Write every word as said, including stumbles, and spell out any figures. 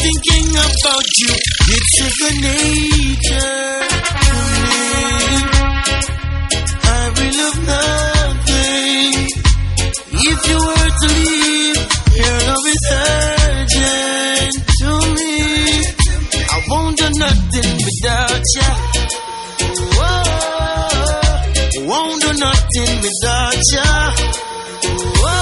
thinking about you. It's second nature to me. I will have nothing if you were to leave. Your love is urgent to me. I won't do nothing without you. Whoa, won't do nothing without you. Whoa.